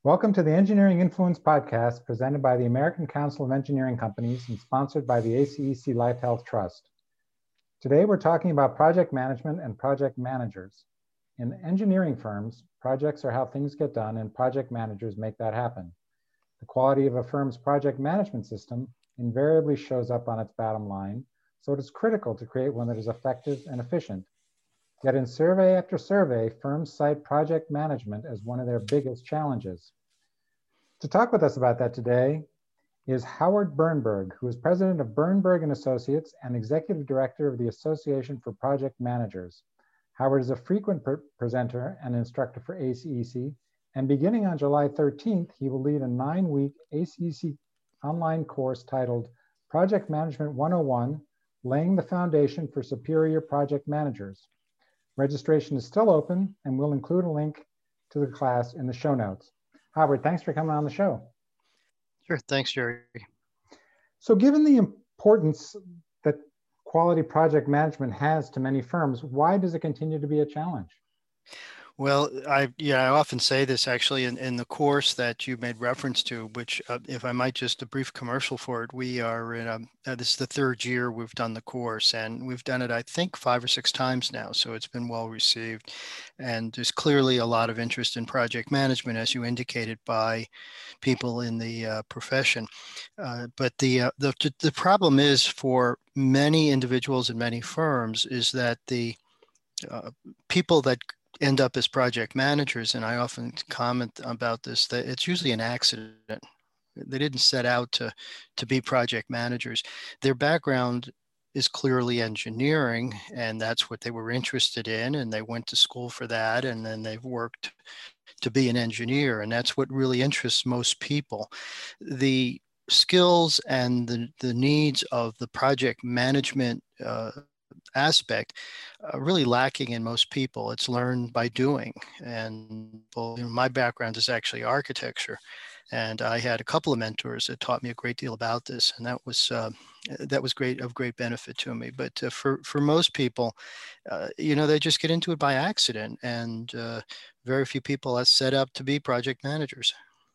Welcome to the Engineering Influence podcast presented by the American Council of Engineering Companies and sponsored by the ACEC Life Health Trust. Today we're talking about project management and project managers. In engineering firms, projects are how things get done and project managers make that happen. The quality of a firm's project management system invariably shows up on its bottom line, so it is critical to create one that is effective and efficient. Yet in survey after survey, firms cite project management as one of their biggest challenges. To talk with us about that today is Howard Bernberg, who is president of Bernberg & Associates and executive director of the Association for Project Managers. Howard is a frequent presenter and instructor for ACEC, and beginning on July 13th, he will lead a 9-week ACEC online course titled Project Management 101, Laying the Foundation for Superior Project Managers. Registration is still open, and we'll include a link to the class in the show notes. Howard, thanks for coming on the show. Sure, thanks, Jerry. So given the importance that quality project management has to many firms, why does it continue to be a challenge? Well, I often say this actually in the course that you made reference to, which if I might just a brief commercial for it, we are in this is the third year we've done the course, and we've done it, I think, 5 or 6 times now. So it's been well received, and there's clearly a lot of interest in project management, as you indicated, by people in the profession. But the problem is for many individuals and many firms is that the people that end up as project managers, and I often comment about this, that it's usually an accident. They didn't set out to be project managers. Their background is clearly engineering, and that's what they were interested in, and they went to school for that, and then they've worked to be an engineer, and that's what really interests most people. The skills and the needs of the project management aspect really lacking in most people. It's learned by doing, and my background is actually architecture, and I had a couple of mentors that taught me a great deal about this, and that was great benefit to me. But for most people, they just get into it by accident, and very few people are set up to be project managers.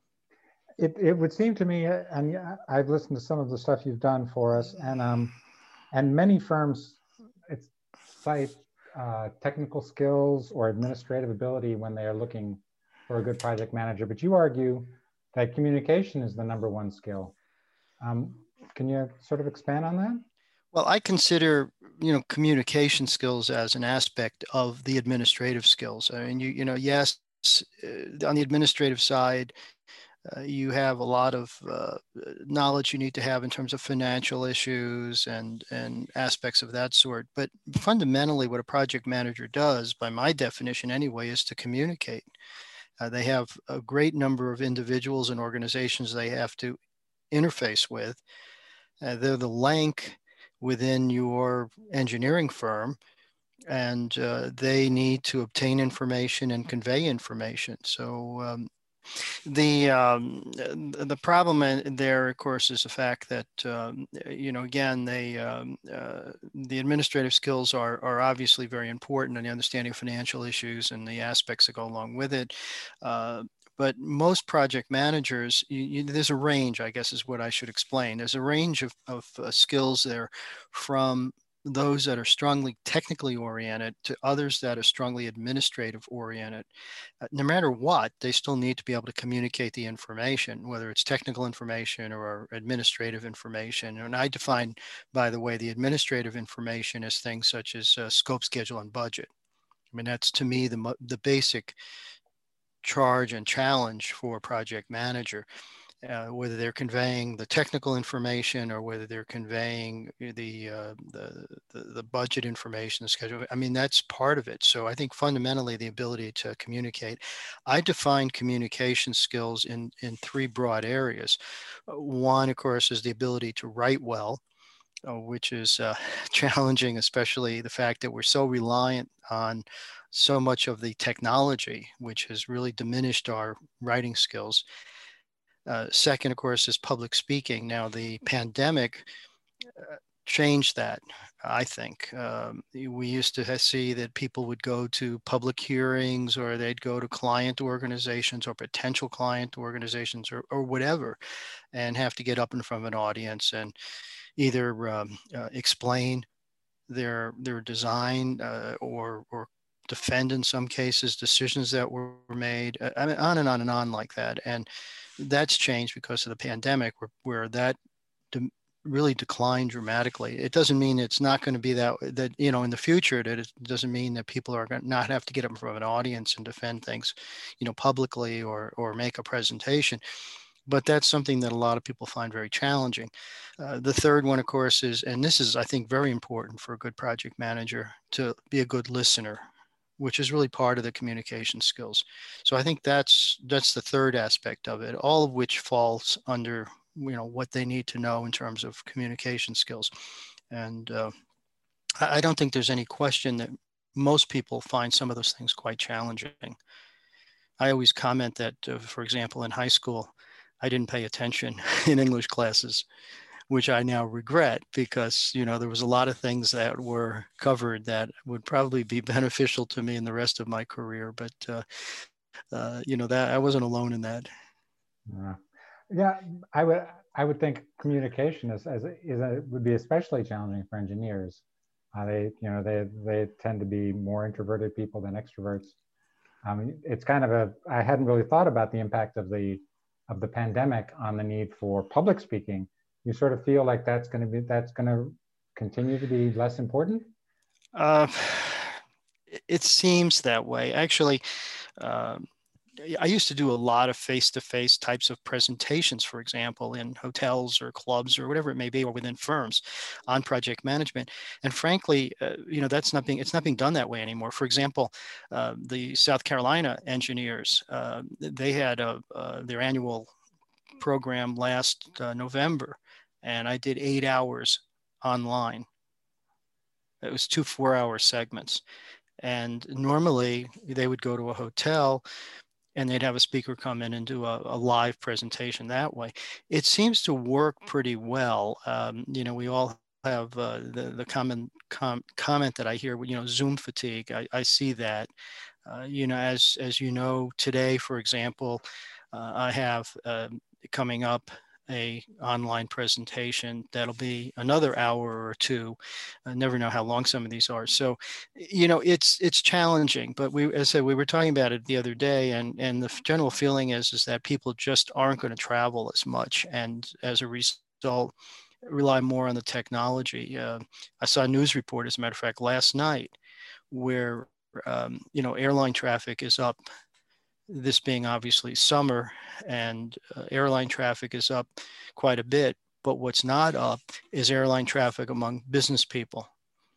It would seem to me, and I've listened to some of the stuff you've done for us, and many firms cite technical skills or administrative ability when they are looking for a good project manager, but you argue that communication is the #1 skill. Can you sort of expand on that? Well, I consider, communication skills as an aspect of the administrative skills. I mean, yes, on the administrative side, you have a lot of knowledge you need to have in terms of financial issues and aspects of that sort. But fundamentally, what a project manager does, by my definition anyway, is to communicate. They have a great number of individuals and organizations they have to interface with. They're the link within your engineering firm, and they need to obtain information and convey information. So the problem there, of course, is the fact that again, the administrative skills are obviously very important, and the understanding of financial issues and the aspects that go along with it. But most project managers, there's a range, I guess, is what I should explain. There's a range of skills there, from those that are strongly technically oriented to others that are strongly administrative oriented. No matter what, they still need to be able to communicate the information, whether it's technical information or administrative information. And I define, by the way, the administrative information as things such as scope, schedule, and budget. I mean, that's to me the basic charge and challenge for a project manager. Whether they're conveying the technical information or whether they're conveying the budget information, the schedule. I mean, that's part of it. So I think fundamentally the ability to communicate. I define communication skills in 3 broad areas. One, of course, is the ability to write well, which is challenging, especially the fact that we're so reliant on so much of the technology, which has really diminished our writing skills. Second, of course, is public speaking. Now, the pandemic changed that. I think. We used to see that people would go to public hearings, or they'd go to client organizations or potential client organizations, or whatever, and have to get up in front of an audience and either explain their design, or defend, in some cases, decisions that were made. I mean, on and on like that. And that's changed because of the pandemic, where that really declined dramatically. It doesn't mean it's not going to be that in the future, that it doesn't mean that people are going to not have to get up in front of an audience and defend things, publicly, or make a presentation. But that's something that a lot of people find very challenging. The third one, of course, is, and this is, I think, very important for a good project manager, to be a good listener, which is really part of the communication skills. So I think that's the third aspect of it, all of which falls under what they need to know in terms of communication skills. And I don't think there's any question that most people find some of those things quite challenging. I always comment that, for example, in high school, I didn't pay attention in English classes, which I now regret, because, there was a lot of things that were covered that would probably be beneficial to me in the rest of my career. But, that I wasn't alone in that. Yeah, I would think communication would be especially challenging for engineers. They tend to be more introverted people than extroverts. It's kind of I hadn't really thought about the impact of the pandemic on the need for public speaking. You sort of feel like that's going to continue to be less important? It seems that way. Actually, I used to do a lot of face-to-face types of presentations, for example, in hotels or clubs or whatever it may be, or within firms, on project management. And frankly, it's not being done that way anymore. For example, the South Carolina engineers, they had their annual program last November, and I did 8 hours online. It was 2 4-hour segments. And normally they would go to a hotel and they'd have a speaker come in and do a live presentation that way. It seems to work pretty well. We all have the common comment that I hear, Zoom fatigue. I see that. As you know, today, for example, I have coming up a online presentation that'll be another hour or two. I never know how long some of these are. So, it's challenging, but as I said, we were talking about it the other day, and the general feeling is that people just aren't going to travel as much. And as a result, rely more on the technology. I saw a news report, as a matter of fact, last night, where, airline traffic is up, this being obviously summer, and airline traffic is up quite a bit. But what's not up is airline traffic among business people.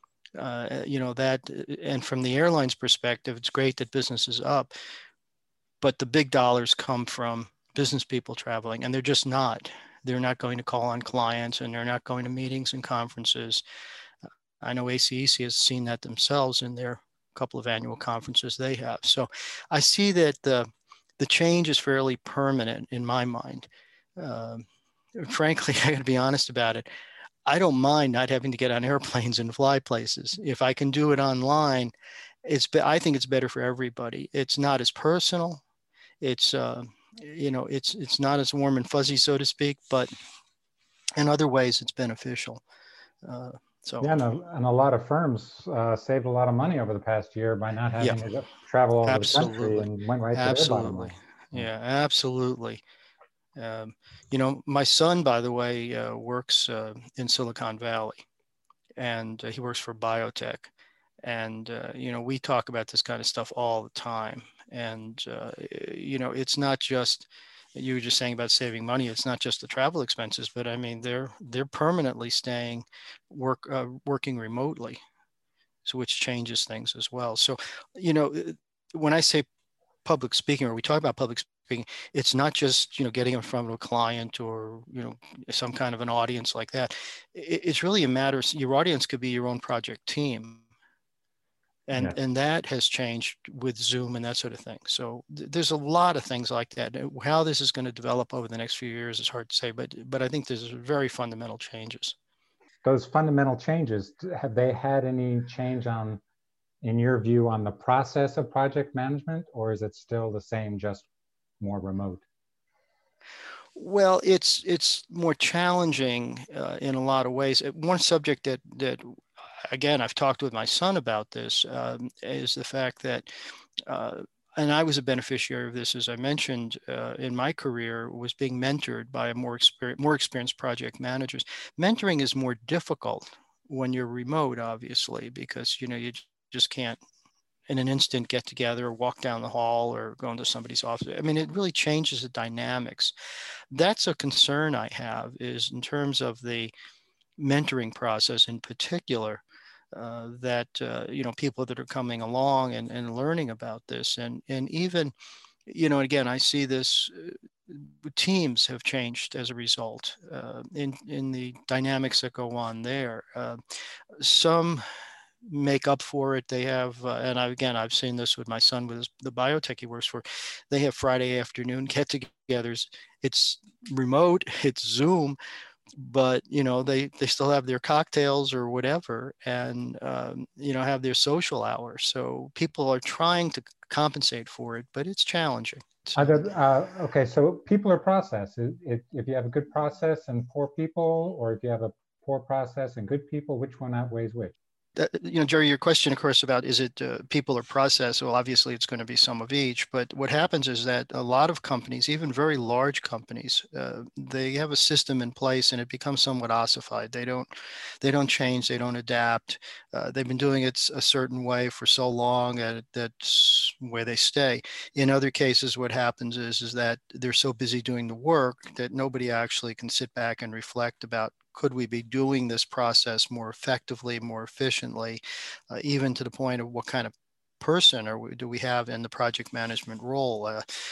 And from the airline's perspective, it's great that business is up, but the big dollars come from business people traveling, and they're not going to call on clients, and they're not going to meetings and conferences. I know ACEC has seen that themselves in their couple of annual conferences they have. So I see that the change is fairly permanent in my mind. Frankly, I got to be honest about it. I don't mind not having to get on airplanes and fly places. If I can do it online, I think it's better for everybody. It's not as personal. It's it's not as warm and fuzzy, so to speak, but in other ways, it's beneficial. Yeah, and a lot of firms saved a lot of money over the past year by not having to travel all over the country, and went right to their bottom line. Yeah, absolutely. My son, by the way, works in Silicon Valley, and he works for biotech. And, we talk about this kind of stuff all the time. And, it's not just, you were just saying about saving money. It's not just the travel expenses, but I mean, they're permanently working remotely, so which changes things as well. So, when I say public speaking, or we talk about public speaking, it's not just, getting in front of a client, or, some kind of an audience like that. It's really a matter, your audience could be your own project team. And that has changed with Zoom and that sort of thing. So there's a lot of things like that. How this is going to develop over the next few years is hard to say, but I think there's very fundamental changes. those fundamental changes, have they had any change on, in your view, on the process of project management, or is it still the same, just more remote? Well, it's more challenging in a lot of ways. One subject that again I've talked with my son about this is the fact that. And I was a beneficiary of this, as I mentioned in my career, was being mentored by more experienced project managers. Mentoring is more difficult when you're remote, obviously, because you just can't in an instant get together or walk down the hall or go into somebody's office. I mean, it really changes the dynamics. That's a concern I have, is in terms of the mentoring process in particular, that people that are coming along and learning about this, and even again I see this, teams have changed as a result in the dynamics that go on there. Some make up for it. They have, and I've seen this with my son with the biotech he works for. They have Friday afternoon get-togethers. It's remote, it's Zoom, but they still have their cocktails or whatever, and have their social hours. So people are trying to compensate for it, but it's challenging. So, Okay, so people are process. If you have a good process and poor people, or if you have a poor process and good people, which one outweighs which? Jerry, your question, of course, about is it people or process? Well, obviously, it's going to be some of each. But what happens is that a lot of companies, even very large companies, they have a system in place, and it becomes somewhat ossified. They don't change. They don't adapt. They've been doing it a certain way for so long, and that's where they stay. In other cases, what happens is that they're so busy doing the work that nobody actually can sit back and reflect about, could we be doing this process more effectively, more efficiently, even to the point of what kind of person do we have in the project management role?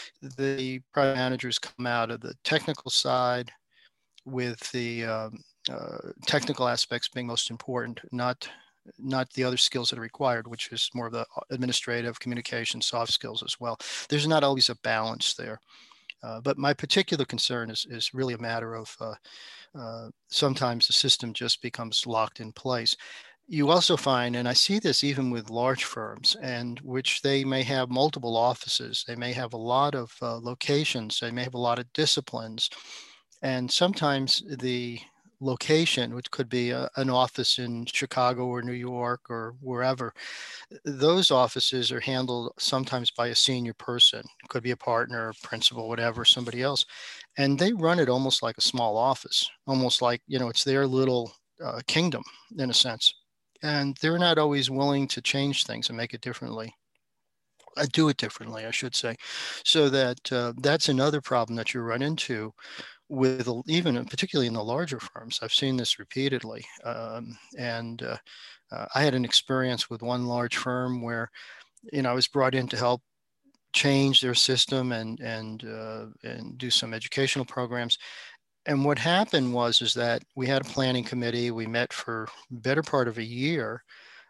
The project managers come out of the technical side, with the technical aspects being most important, not the other skills that are required, which is more of the administrative, communication, soft skills as well. There's not always a balance there. But my particular concern is really a matter of sometimes the system just becomes locked in place. You also find, and I see this even with large firms, and which they may have multiple offices, they may have a lot of locations, they may have a lot of disciplines, and sometimes the location, which could be an office in Chicago or New York or wherever, those offices are handled sometimes by a senior person. It could be a partner, principal, whatever, somebody else. And they run it almost like a small office, almost like, it's their little kingdom in a sense. And they're not always willing to change things and make it differently. Do it differently, I should say. So that's another problem that you run into with, even particularly in the larger firms. I've seen this repeatedly. And I had an experience with one large firm where, I was brought in to help change their system and do some educational programs. And what happened is that we had a planning committee. We met for the better part of a year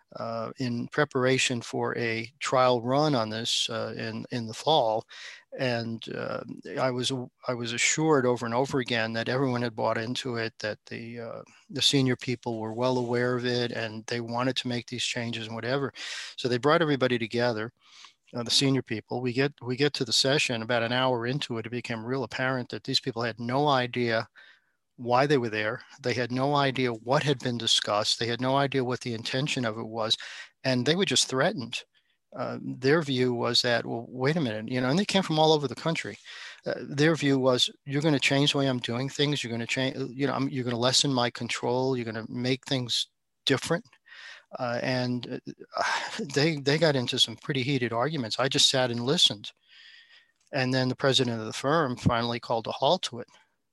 in preparation for a trial run on this in the fall. And I was assured over and over again that everyone had bought into it, that the senior people were well aware of it, and they wanted to make these changes and whatever. So they brought everybody together, the senior people. We get to the session. About an hour into it, it became real apparent that these people had no idea why they were there. They had no idea what had been discussed. They had no idea what the intention of it was, and they were just threatened. Their view was that, well, wait a minute, and they came from all over the country. Their view was, you're going to change the way I'm doing things. You're going to change, you're going to lessen my control. You're going to make things different. And they got into some pretty heated arguments. I just sat and listened. And then the president of the firm finally called a halt to it.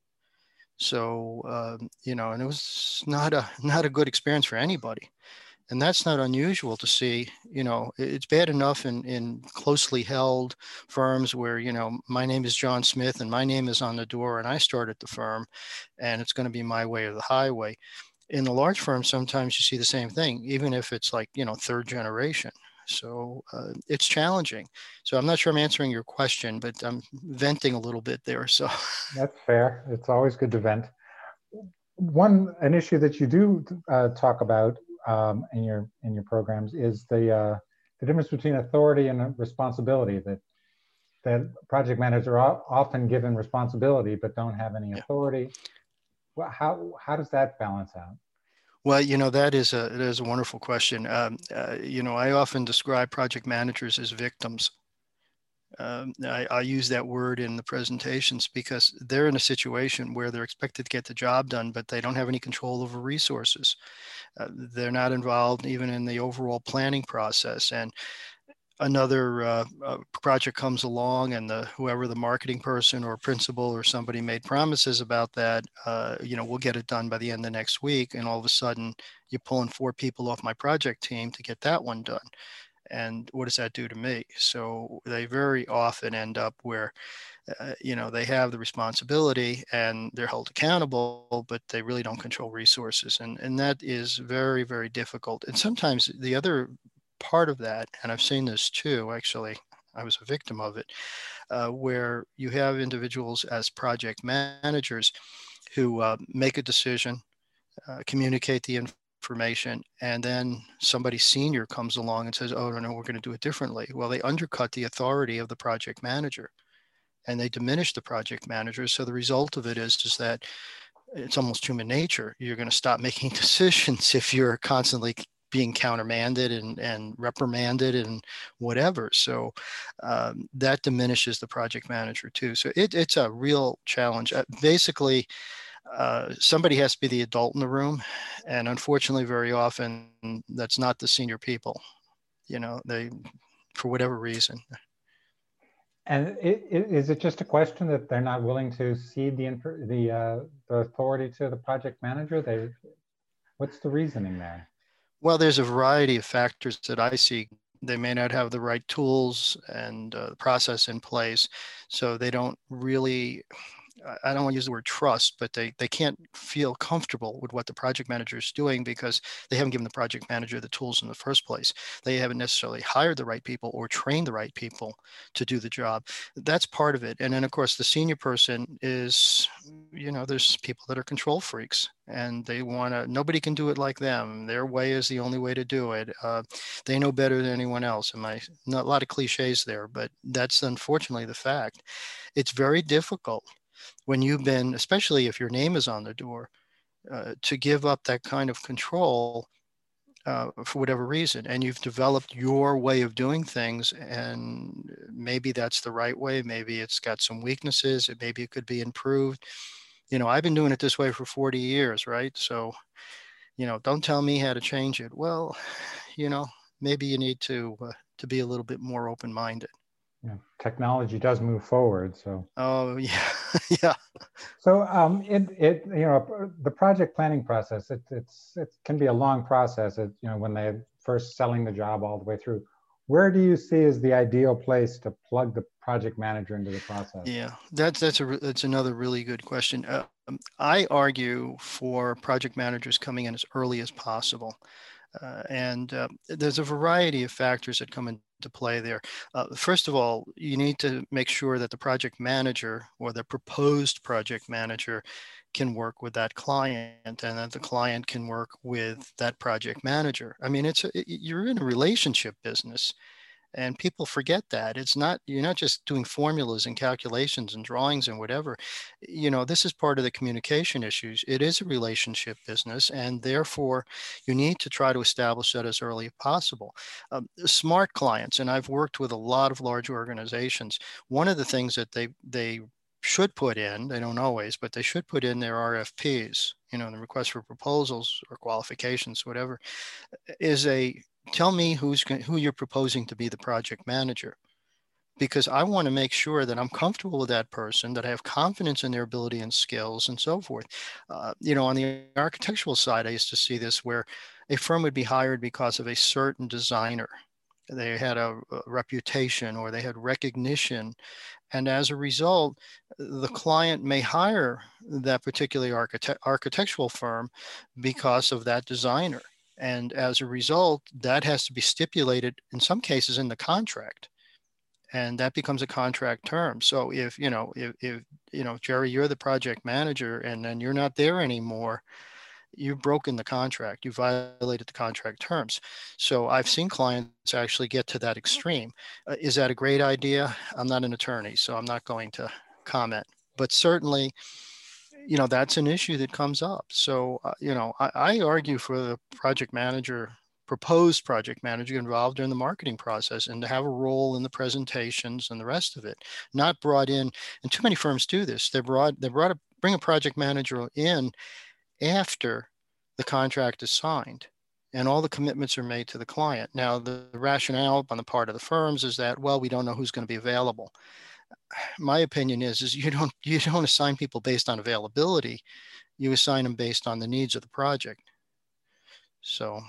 So, and it was not a good experience for anybody. And that's not unusual to see. It's bad enough in closely held firms where, my name is John Smith and my name is on the door and I started the firm and it's going to be my way or the highway. In the large firms, sometimes you see the same thing, even if it's like, third generation. So it's challenging. So I'm not sure I'm answering your question, but I'm venting a little bit there. So that's fair. It's always good to vent. An issue that you do talk about in your programs is the difference between authority and responsibility. That project managers are often given responsibility but don't have any authority. Well, how does that balance out? Well, that is a wonderful question. I often describe project managers as victims. I use that word in the presentations because they're in a situation where they're expected to get the job done, but they don't have any control over resources. They're not involved even in the overall planning process. And another project comes along, and whoever the marketing person or principal or somebody made promises about that, we'll get it done by the end of next week. And all of a sudden, you're pulling 4 people off my project team to get that one done. And what does that do to me? So they very often end up where, they have the responsibility and they're held accountable, but they really don't control resources. And that is very, very difficult. And sometimes the other part of that, and I've seen this too, actually, I was a victim of it, where you have individuals as project managers who make a decision, communicate the information, and then somebody senior comes along and says, oh, no, we're going to do it differently. Well, they undercut the authority of the project manager and they diminish the project manager. So the result of it is that it's almost human nature. You're going to stop making decisions if you're constantly being countermanded and reprimanded and whatever. So that diminishes the project manager too. So it's a real challenge. Basically, somebody has to be the adult in the room. And unfortunately, very often that's not the senior people, they, for whatever reason. And is it just a question that they're not willing to cede the authority to the project manager? What's the reasoning there? Well, there's a variety of factors that I see. They may not have the right tools and process in place, so they don't really, I don't want to use the word trust, but they can't feel comfortable with what the project manager is doing because they haven't given the project manager the tools in the first place. They haven't necessarily hired the right people or trained the right people to do the job. That's part of it. And then, of course, the senior person is, there's people that are control freaks and they want to, nobody can do it like them. Their way is the only way to do it. They know better than anyone else. And not a lot of cliches there, but that's unfortunately the fact. It's very difficult when you've been, especially if your name is on the door, to give up that kind of control for whatever reason. And you've developed your way of doing things. And maybe that's the right way. Maybe it's got some weaknesses. Maybe it could be improved. I've been doing it this way for 40 years, right? So, don't tell me how to change it. Well, maybe you need to be a little bit more open-minded. Technology does move forward, so. Oh yeah, yeah. So the project planning process, it can be a long process. When they're first selling the job all the way through. Where do you see as the ideal place to plug the project manager into the process? Yeah, that's another really good question. I argue for project managers coming in as early as possible. And there's a variety of factors that come into play there. First of all, you need to make sure that the project manager or the proposed project manager can work with that client and that the client can work with that project manager. I mean, you're in a relationship business. And people forget that you're not just doing formulas and calculations and drawings and whatever. This is part of the communication issues. It is a relationship business, and therefore you need to try to establish that as early as possible. Smart clients, and I've worked with a lot of large organizations. One of the things that they should put in, they don't always, but they should put in their RFPs, the request for proposals or qualifications, whatever, is tell me who you're proposing to be the project manager, because I want to make sure that I'm comfortable with that person, that I have confidence in their ability and skills and so forth. On the architectural side, I used to see this where a firm would be hired because of a certain designer. They had a reputation or they had recognition. And as a result, the client may hire that particular architectural firm because of that designer. And as a result, that has to be stipulated in some cases in the contract. and that becomes a contract term. So if Jerry, you're the project manager and then you're not there anymore, you've broken the contract, you violated the contract terms. So I've seen clients actually get to that extreme. Is that a great idea? I'm not an attorney, so I'm not going to comment, but certainly, that's an issue that comes up. So, I argue for the proposed project manager involved during the marketing process and to have a role in the presentations and the rest of it, not brought in. And too many firms do this. Bring a project manager in after the contract is signed and all the commitments are made to the client. Now, the rationale on the part of the firms is that, well, we don't know who's going to be available. My opinion is you don't assign people based on availability. You assign them based on the needs of the project. So,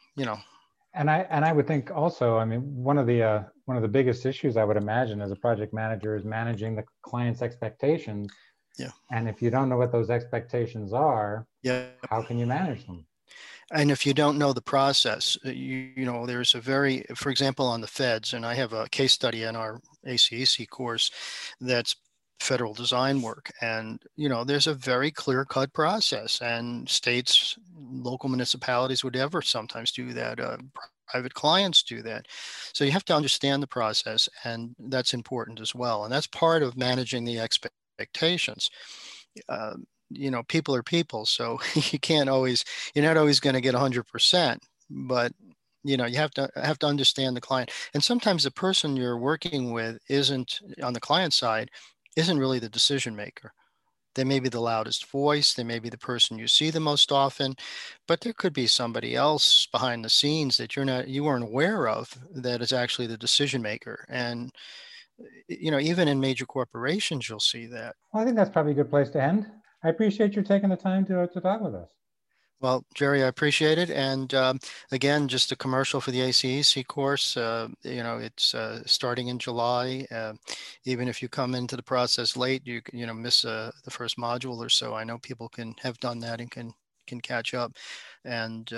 And I would think also, I mean, one of the biggest issues I would imagine as a project manager is managing the client's expectations. Yeah. And if you don't know what those expectations are, how can you manage them? And if you don't know the process, there's for example, on the feds, and I have a case study in our ACEC course that's federal design work. And, there's a very clear-cut process, and states, local municipalities would ever sometimes do that. Private clients do that. So you have to understand the process, and that's important as well. And that's part of managing the expectations. People are people, so you're not always going to get 100%, but you have to understand the client. And sometimes the person you're working with isn't on the client side, isn't really the decision maker. They may be the loudest voice, they may be the person you see the most often, but there could be somebody else behind the scenes that you weren't aware of that is actually the decision maker. And even in major corporations, you'll see that. Well, I think that's probably a good place to end. I appreciate you taking the time to talk with us. Well, Jerry, I appreciate it. And again, just a commercial for the ACEC course. It's starting in July. Even if you come into the process late, you miss the first module or so. I know people have done that and can catch up. And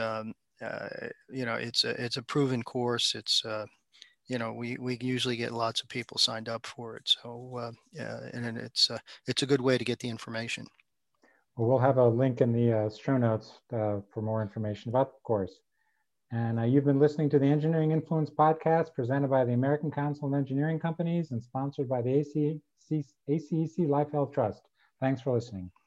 it's a proven course. It's we usually get lots of people signed up for it. So and it's a good way to get the information. Well, we'll have a link in the show notes for more information about the course. And you've been listening to the Engineering Influence podcast presented by the American Council of Engineering Companies and sponsored by the ACEC Life Health Trust. Thanks for listening.